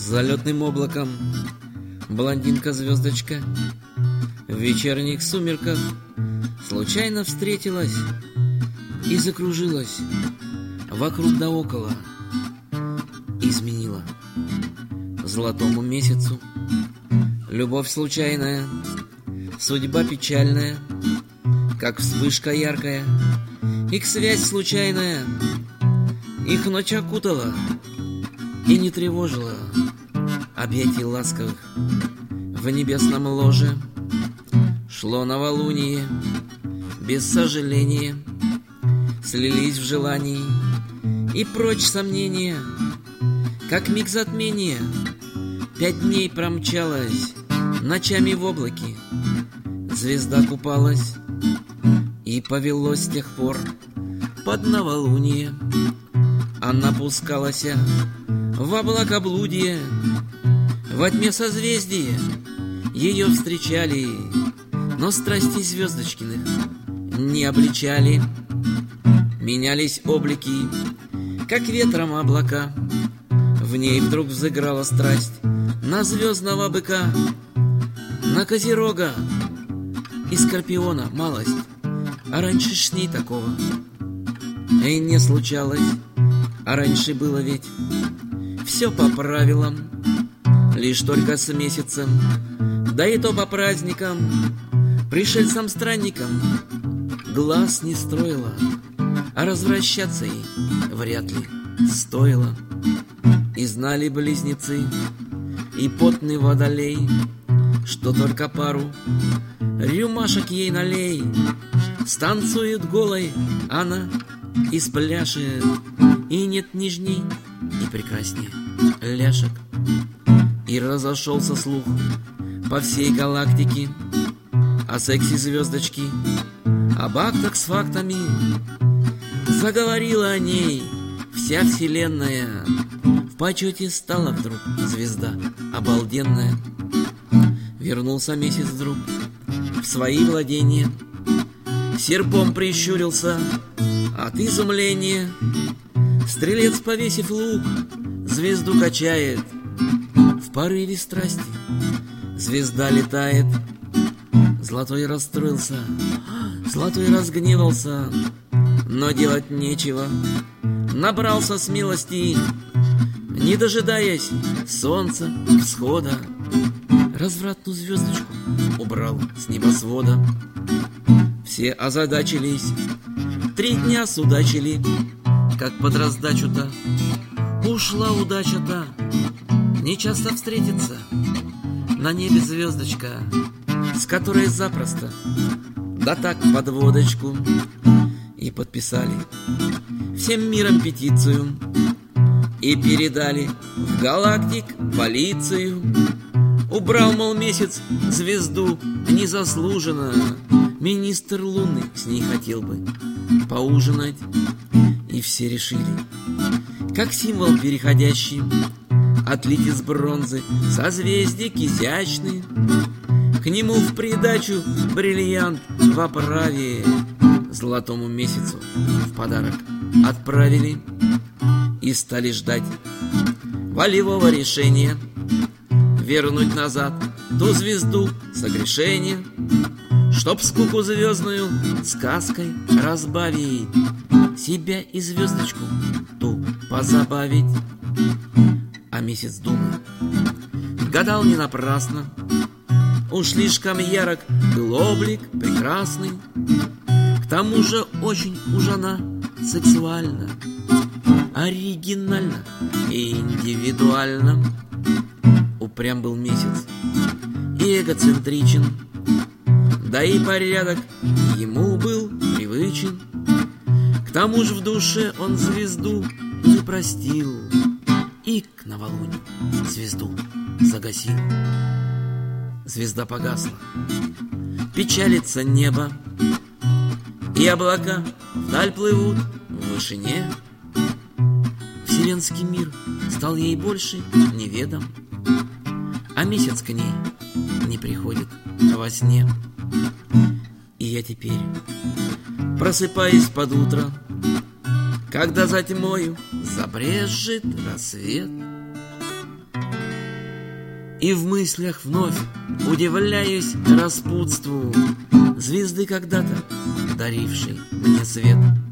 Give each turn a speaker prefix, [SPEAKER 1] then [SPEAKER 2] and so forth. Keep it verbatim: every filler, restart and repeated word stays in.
[SPEAKER 1] залетным облаком блондинка-звездочка в вечерних сумерках случайно встретилась и закружилась вокруг да около, изменила золотому месяцу. Любовь случайная, судьба печальная, как вспышка яркая, их связь случайная, их ночь окутала и не тревожила объятий ласковых. В небесном ложе шло новолуние, без сожаления слились в желании, и прочь сомнения, как миг затмения. Пять дней промчалась ночами в облаке, звезда купалась, и повелось с тех пор под новолуние. Она пускалась в облакоблудие, во тьме созвездия ее встречали, но страсти звездочкиных не обличали. Менялись облики, как ветром облака, в ней вдруг взыграла страсть на звездного быка, на козерога и скорпиона малость, а раньше ж не такого и не случалось. А раньше было ведь все по правилам, лишь только с месяцем, да и то по праздникам, пришельцам-странникам глаз не строила, а развращаться ей вряд ли стоило. И знали близнецы и потный водолей, что только пару рюмашек ей налей, станцует голой она и спляшет, и нет нежней и прекрасней ляшек. И разошелся слух по всей галактике о сексе звездочки, об актах с фактами. Заговорила о ней вся вселенная, в почете стала вдруг звезда обалденная. Вернулся месяц вдруг в свои владения, серпом прищурился от изумления. Стрелец, повесив лук, звезду качает, в порыве страсти звезда летает. Золотой расстроился, золотой разгневался, но делать нечего, набрался смелости, не дожидаясь солнца всхода, развратную звездочку убрал с небосвода. Все озадачились, три дня судачили, как под раздачу-то ушла удача-то. Не часто встретится на небе звездочка, с которой запросто, да так под водочку. И подписали всем миром петицию, и передали в галактик полицию. Убрал, мол, месяц звезду незаслуженно, министр Луны с ней хотел бы поужинать. И все решили, как символ переходящий, отлить из бронзы созвездик изящный, к нему в придачу бриллиант в оправе золотому месяцу в подарок отправили. И стали ждать волевого решения вернуть назад ту звезду согрешения, чтоб скуку звездную сказкой разбавить, себя и звездочку ту позабавить. А месяц думал, гадал не напрасно, уж слишком ярок был облик прекрасный, к тому же очень уж она сексуальна, оригинально и индивидуально. Упрям был месяц и эгоцентричен, да и порядок ему был привычен. К тому же в душе он звезду не простил и к новолунию звезду загасил. Звезда погасла, печалится небо, и облака вдаль плывут в вышине. Вселенский мир стал ей больше неведом, а месяц к ней не приходит во сне. И я теперь просыпаюсь под утро, когда за тьмою забрежет рассвет. И в мыслях вновь удивляюсь распутству звезды, когда-то дарившей мне свет.